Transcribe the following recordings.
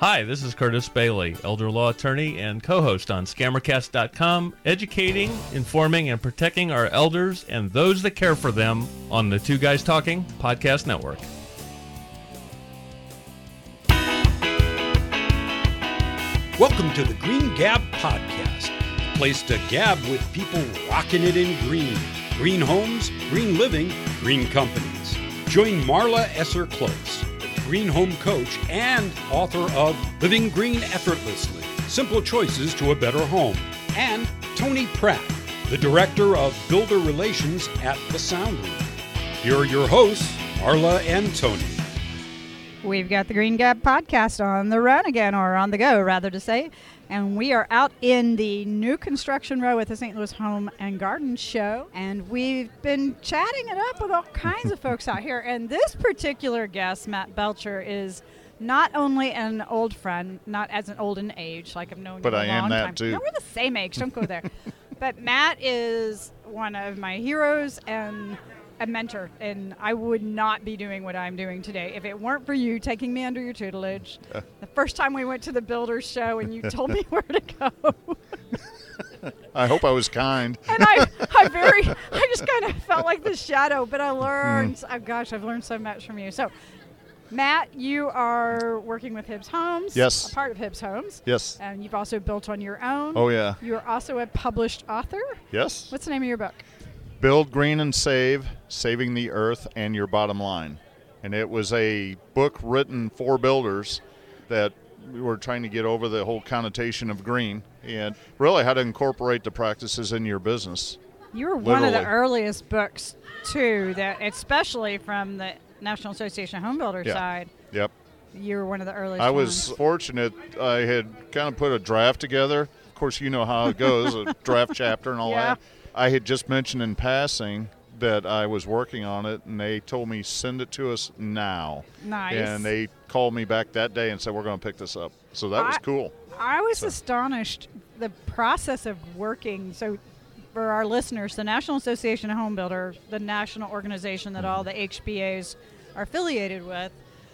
Hi, this is Curtis Bailey, elder law attorney and co-host on Scammercast.com, educating, informing, and protecting our elders and those that care for them on the Two Guys Talking podcast network. Welcome to the Green Gab Podcast, a place to gab with people rocking it in green. Green homes, green living, green companies. Join Marla Esser-Close, the green home coach and author of Living Green Effortlessly, Simple Choices to a Better Home, and Tony Pratt, the director of builder relations at The Sound Room. Here are your hosts, Marla and Tony. We've got the Green Gab Podcast on the run again, or on the go, rather to say. And we are out in the new construction row at the St. Louis Home and Garden Show. And we've been chatting it up with all kinds of folks out here. And this particular guest, Matt Belcher, is not only an old friend, not as an old in age, like I've known you a long time. But I am that too. No, we're the same age. Don't go there. But Matt is one of my heroes and a mentor, and I would not be doing what I'm doing today if it weren't for you taking me under your tutelage. The first time we went to the Builders Show and you told me where to go. I hope I was kind. And I just kind of felt like the shadow, but I learned, I've learned so much from you. So, Matt, you are working with Hibbs Homes. Yes. A part of Hibbs Homes. Yes. And you've also built on your own. Oh, yeah. You're also a published author. Yes. What's the name of your book? Build Green and Save, Saving the Earth and Your Bottom Line. And it was a book written for builders that we were trying to get over the whole connotation of green and really how to incorporate the practices in your business. You were one of the earliest books, too, that especially from the National Association of Home Builders side. Yep. You were one of the earliest I was fortunate. I had kind of put a draft together. Of course, you know how it goes, a draft chapter and all that. I had just mentioned in passing that I was working on it, and they told me, send it to us now. Nice. And they called me back that day and said, we're going to pick this up. So that was cool. I was astonished, the process of working. So for our listeners, the National Association of Home Builders, the national organization that all the HBAs are affiliated with,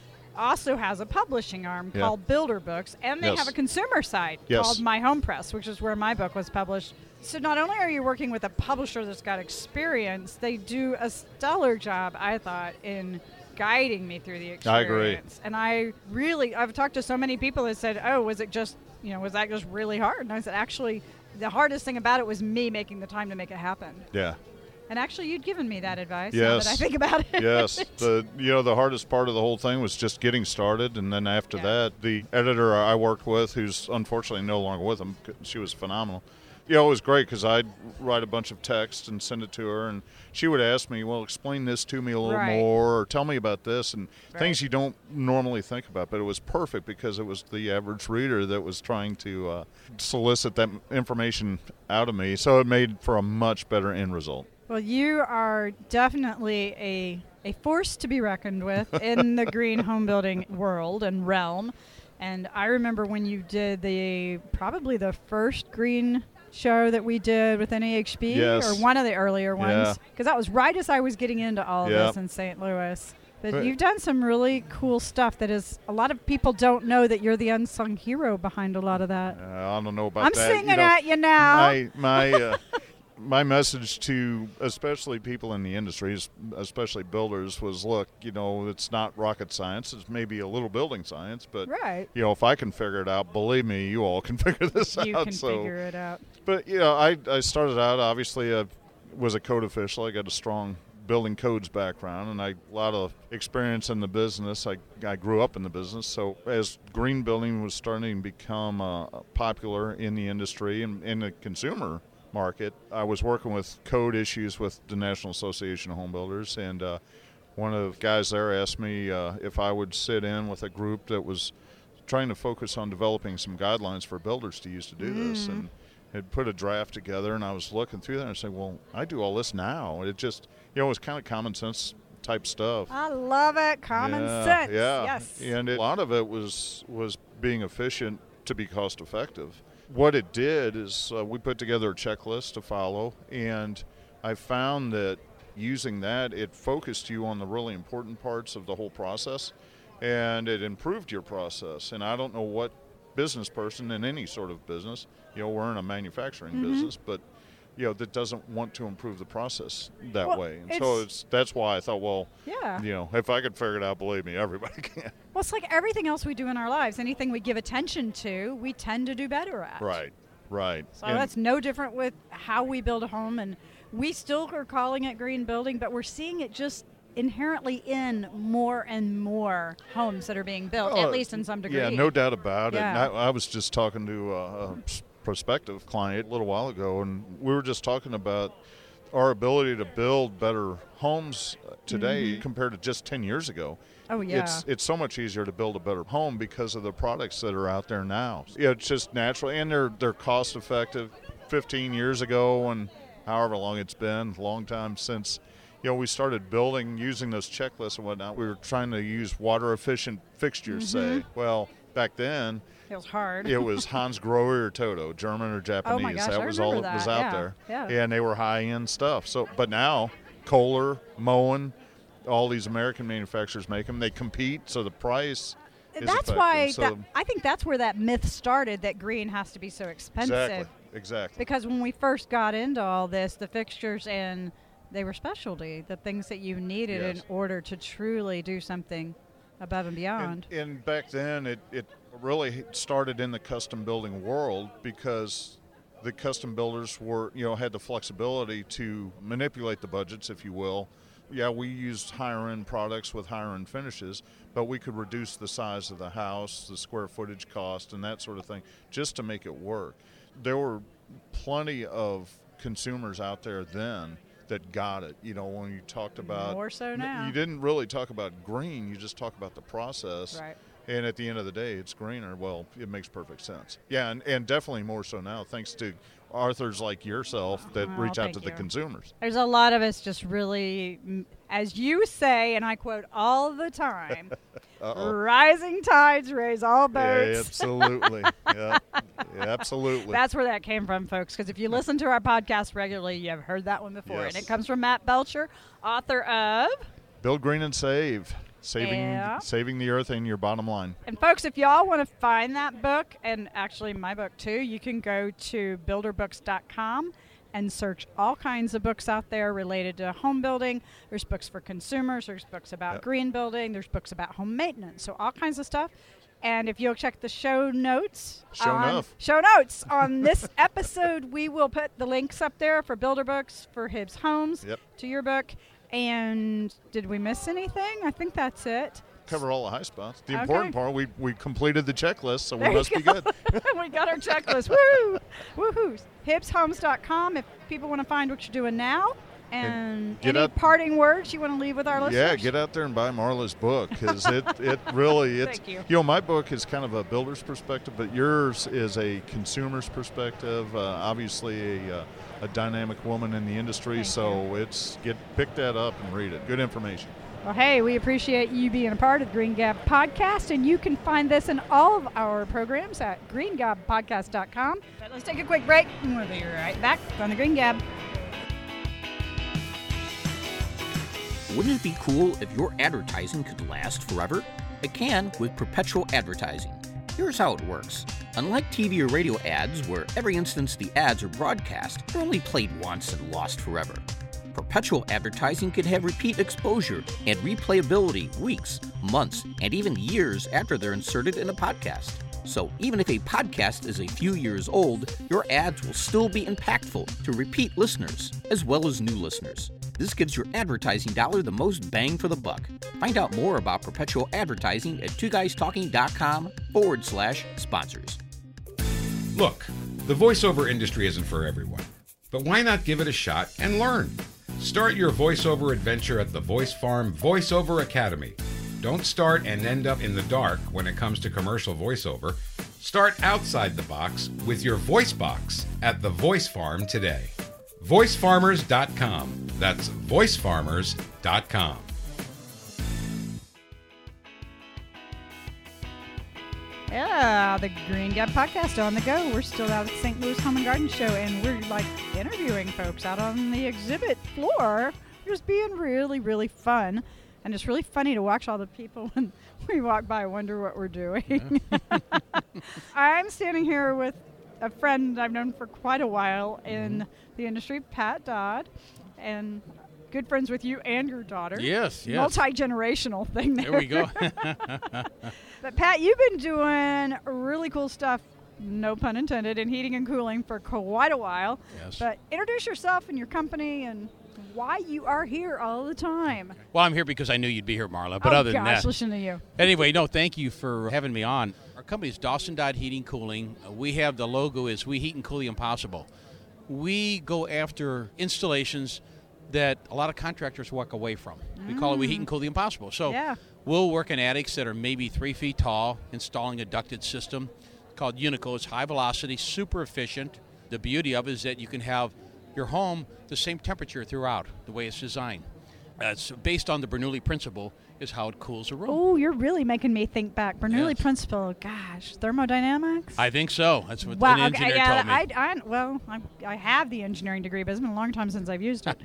also has a publishing arm called Builder Books, and they have a consumer site called My Home Press, which is where my book was published. So not only are you working with a publisher that's got experience, they do a stellar job, I thought, in guiding me through the experience. I agree. And I've talked to so many people that said, oh, was that just really hard? And I said, actually, the hardest thing about it was me making the time to make it happen. Yeah. And actually, you'd given me that advice. Yes. Now that I think about it. Yes. The hardest part of the whole thing was just getting started, and then after that, the editor I worked with, who's unfortunately no longer with him, she was phenomenal. It was great because I'd write a bunch of text and send it to her, and she would ask me, well, explain this to me a little more, or tell me about this, and things you don't normally think about. But it was perfect because it was the average reader that was trying to solicit that information out of me, so it made for a much better end result. Well, you are definitely a force to be reckoned with in the green home building world and realm. And I remember when you did probably the first green show that we did with NAHB, or one of the earlier ones, because that was right as I was getting into all of this in St. Louis. But you've done some really cool stuff that is, a lot of people don't know that you're the unsung hero behind a lot of that. I don't know about I'm that. I'm singing at you now. My message to especially people in the industry, especially builders, was, look, it's not rocket science. It's maybe a little building science, but if I can figure it out, believe me, you all can figure this out. You can figure it out. But I started out, obviously, I was a code official. I got a strong building codes background, and a lot of experience in the business. I grew up in the business, so as green building was starting to become popular in the industry and in the consumer market, I was working with code issues with the National Association of Home Builders, and one of the guys there asked me if I would sit in with a group that was trying to focus on developing some guidelines for builders to use to do this, and had put a draft together, and I was looking through that and saying, well, I do all this now. It just, it was kind of common sense type stuff. I love it. Common sense. Yeah. Yes. And a lot of it was being efficient to be cost effective. What it did is we put together a checklist to follow, and I found that using that, it focused you on the really important parts of the whole process. and it improved your process. And I don't know what business person in any sort of business, we're in a manufacturing business, but that doesn't want to improve the process that way. And so that's why I thought, well, if I could figure it out, believe me, everybody can. Well, it's like everything else we do in our lives. Anything we give attention to, we tend to do better at. Right. So that's no different with how we build a home. And we still are calling it green building, but we're seeing it just inherently in more and more homes that are being built, at least in some degree. Yeah, no doubt about it. And I was just talking to a prospective client a little while ago, and we were just talking about our ability to build better homes today compared to just 10 years ago. Oh, yeah. It's so much easier to build a better home because of the products that are out there now. It's just natural, and they're cost effective. 15 years ago, and however long it's been, a long time since we started building using those checklists and whatnot. We were trying to use water efficient fixtures, say. Well, back then it was hard. It was Hans Grohe or Toto, German or Japanese. Oh my gosh, that was all that was out there. Yeah. And they were high end stuff. So, but now Kohler, Moen, all these American manufacturers make them. They compete, so the price is that's effective. why I think that's where that myth started, that green has to be so expensive. Exactly. Because when we first got into all this, the fixtures they were specialty, the things that you needed in order to truly do something above and beyond. And back then, it really started in the custom building world because the custom builders were, had the flexibility to manipulate the budgets, if you will. Yeah, we used higher-end products with higher-end finishes, but we could reduce the size of the house, the square footage cost, and that sort of thing, just to make it work. There were plenty of consumers out there then that got it. When you talked about... More so now. You didn't really talk about green, you just talk about the process. Right. And at the end of the day, it's greener. Well, it makes perfect sense. Yeah, and definitely more so now, thanks to authors like yourself that reach out to the consumers. There's a lot of us just really, as you say, and I quote all the time, rising tides raise all boats. Yeah, absolutely. Yeah, absolutely. That's where that came from, folks, because if you listen to our podcast regularly, you have heard that one before. Yes. And it comes from Matt Belcher, author of Build Green and Save. Saving the earth and your bottom line. And folks, if y'all want to find that book, and actually my book too, you can go to builderbooks.com and search all kinds of books out there related to home building. There's books for consumers, there's books about green building, there's books about home maintenance, so all kinds of stuff. And if you'll check the show notes on this episode, we will put the links up there for Builder Books, for Hibbs Homes, to your book. And did we miss anything? I think that's it. Cover all the high spots. The important part, we completed the checklist, so we must be good. We got our checklist. Woo! Woohoo! HibbsHomes.com if people want to find what you're doing now. And any parting words you want to leave with our listeners? Yeah, get out there and buy Marla's book, because it really, Thank you. My book is kind of a builder's perspective, but yours is a consumer's perspective, obviously a dynamic woman in the industry, pick that up and read it. Good information. Well, hey, we appreciate you being a part of the Green Gab Podcast, and you can find this in all of our programs at greengabpodcast.com. But let's take a quick break, and we'll be right back on the Green Gab. Wouldn't it be cool if your advertising could last forever? It can with perpetual advertising. Here's how it works. Unlike TV or radio ads, where every instance the ads are broadcast, they're only played once and lost forever. Perpetual advertising could have repeat exposure and replayability weeks, months, and even years after they're inserted in a podcast. So even if a podcast is a few years old, your ads will still be impactful to repeat listeners, as well as new listeners. This gives your advertising dollar the most bang for the buck. Find out more about perpetual advertising at twoguystalking.com/sponsors. Look, the voiceover industry isn't for everyone, but why not give it a shot and learn? Start your voiceover adventure at the Voice Farm Voiceover Academy. Don't start and end up in the dark when it comes to commercial voiceover. Start outside the box with your voice box at the Voice Farm today. VoiceFarmers.com. That's VoiceFarmers.com. Yeah, the Green Gab Podcast on the go. We're still out at the St. Louis Home and Garden Show, and we're interviewing folks out on the exhibit floor. Just being really, really fun. And it's really funny to watch all the people when we walk by wonder what we're doing. I'm standing here with a friend I've known for quite a while in the industry, Pat Dodd, and good friends with you and your daughter. Yes. Multi-generational thing there. There we go. But Pat, you've been doing really cool stuff, no pun intended, in heating and cooling for quite a while. Yes. But introduce yourself and your company and why you are here all the time. Well, I'm here because I knew you'd be here, Marla. But other than that, listen to you. Anyway, no, thank you for having me on. Our company is Dawson Dodd Heating Cooling. We have the logo is We Heat and Cool the Impossible. We go after installations that a lot of contractors walk away from. We call it We Heat and Cool the Impossible. So we'll work in attics that are maybe 3 feet tall, installing a ducted system called Unico. It's high velocity, super efficient. The beauty of it is that you can have your home the same temperature throughout, the way it's designed. It's based on the Bernoulli principle is how it cools a room. Oh, you're really making me think back. Bernoulli principle, gosh, thermodynamics? I think so. That's what an engineer told me. I have the engineering degree, but it's been a long time since I've used it.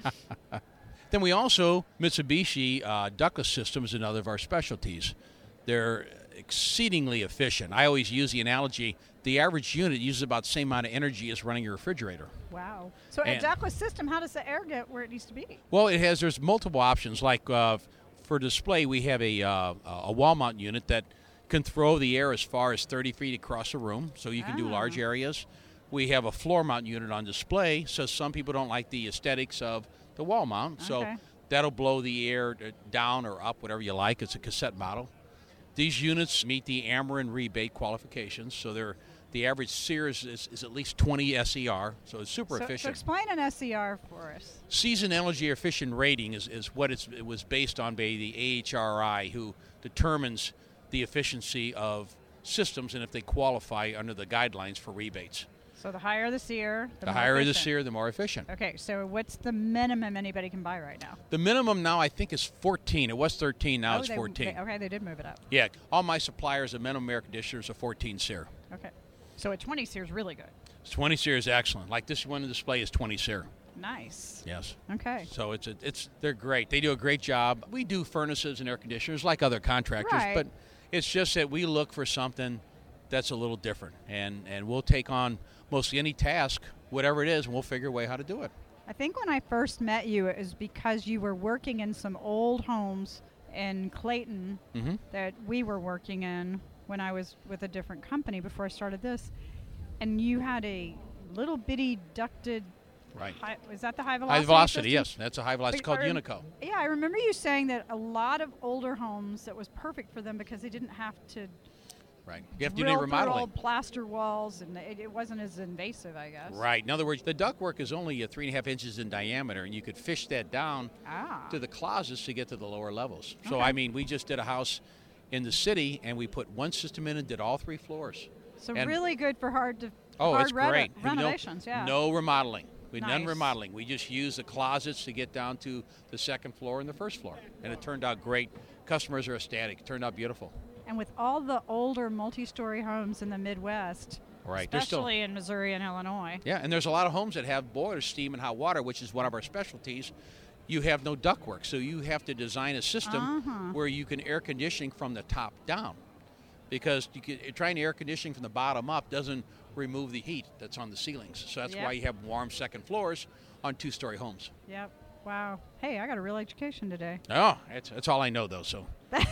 Then we also, Mitsubishi ductless system is another of our specialties. They're exceedingly efficient. I always use the analogy, the average unit uses about the same amount of energy as running your refrigerator. Wow. So a ductless system, how does the air get where it needs to be? Well, there's multiple options. Like for display, we have a wall mount unit that can throw the air as far as 30 feet across a room, so you can do large areas. We have a floor mount unit on display, so some people don't like the aesthetics of the wall mount, so that'll blow the air down or up, whatever you like. It's a cassette model. These units meet the Ameren rebate qualifications, so the average SEER is at least 20 SER, so it's super efficient. So explain an SER for us. Season Energy Efficient Rating is what it was based on by the AHRI, who determines the efficiency of systems and if they qualify under the guidelines for rebates. So the higher the SEER, the higher the SEER, the more efficient. Okay, so what's the minimum anybody can buy right now? The minimum now I think is 14. It was 13, now it's 14. They did move it up. Yeah, all my suppliers of minimum air conditioners are 14 SEER. Okay, so a 20 SEER is really good. 20 SEER is excellent. Like this one in display is 20 SEER. Nice. Yes. Okay. So they're great. They do a great job. We do furnaces and air conditioners like other contractors, but it's just that we look for something that's a little different, and we'll take on mostly any task, whatever it is, and we'll figure a way how to do it. I think when I first met you, it was because you were working in some old homes in Clayton that we were working in when I was with a different company before I started this, and you had a little bitty ducted. Right. Is that the high velocity? High velocity, system? yes. That's a high velocity. It's called Unico. Yeah, I remember you saying that a lot of older homes, that was perfect for them because they didn't have to. Right. You have to do drill remodeling. through old plaster walls, and it wasn't as invasive, I guess. Right. In other words, the ductwork is only 3.5 inches in diameter, and you could fish that down to the closets to get to the lower levels. So, I mean, we just did a house in the city, and we put one system in and did all 3 floors. So really good for hard it's great. Renovations, No remodeling. None remodeling. We just used the closets to get down to the 2nd floor and the 1st floor. And it turned out great. Customers are ecstatic. It turned out beautiful. And with all the older multi-story homes in the Midwest, especially in Missouri and Illinois. Yeah, and there's a lot of homes that have boilers, steam, and hot water, which is one of our specialties. You have no ductwork, so you have to design a system where you can air conditioning from the top down. Because trying to air conditioning from the bottom up doesn't remove the heat that's on the ceilings. So that's why you have warm 2nd floors on 2-story homes. Yep. Wow. Hey, I got a real education today. Oh, that's all I know, though. So.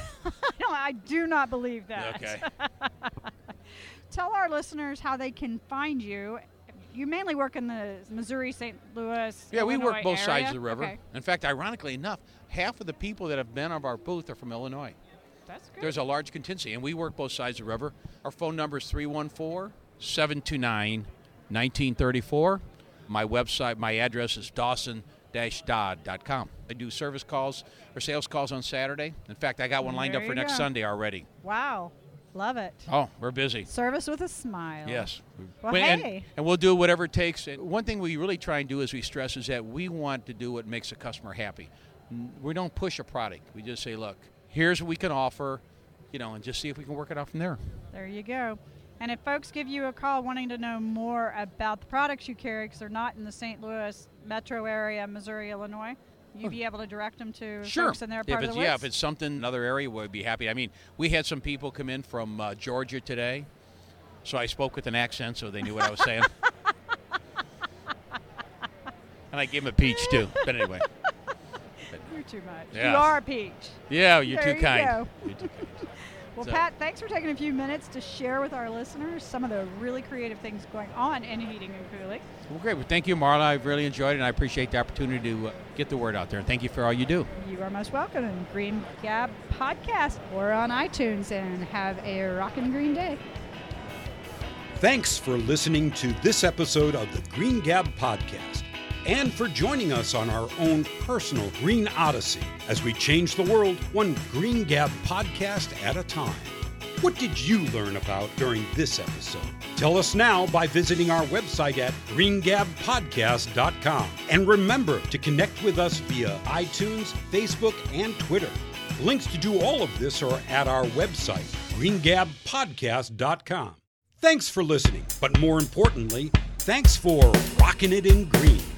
No, I do not believe that. Okay. Tell our listeners how they can find you. You mainly work in the Missouri, St. Louis, Yeah, Illinois we work both area? sides of the river. Okay. In fact, ironically enough, half of the people that have been on our booth are from Illinois. That's good. There's a large contingency, and we work both sides of the river. Our phone number is 314-729-1934. My website, my address is dawson-dodd.com. I do service calls or sales calls on Saturday. In fact, I got one lined up for next Sunday already. Wow. Love it. Oh, we're busy. Service with a smile. Yes. Well, hey. And we'll do whatever it takes. And one thing we really try and do, as we stress, is that we want to do what makes a customer happy. We don't push a product. We just say, look, here's what we can offer, and just see if we can work it out from there. There you go. And if folks give you a call wanting to know more about the products you carry, because they're not in the St. Louis metro area, Missouri, Illinois, you'd be able to direct them to Sure. folks in their part of the woods? Yeah, if it's something, another area, we'd be happy. I mean, we had some people come in from Georgia today, so I spoke with an accent so they knew what I was saying. And I gave them a peach, too. But anyway. You're too much. Yeah. You are a peach. Yeah, you're There too you kind. go. You're too kind. Well, So- Pat, thanks for taking a few minutes to share with our listeners some of the really creative things going on in heating and cooling. Well, great. Well, thank you, Marla. I've really enjoyed it, and I appreciate the opportunity to get the word out there. And thank you for all you do. You are most welcome. And Green Gab Podcast or on iTunes, and have a rockin' green day. Thanks for listening to this episode of the Green Gab Podcast and for joining us on our own personal Green Odyssey as we change the world one Green Gab podcast at a time. What did you learn about during this episode? Tell us now by visiting our website at greengabpodcast.com. And remember to connect with us via iTunes, Facebook, and Twitter. Links to do all of this are at our website, greengabpodcast.com. Thanks for listening, but more importantly, thanks for rocking it in green.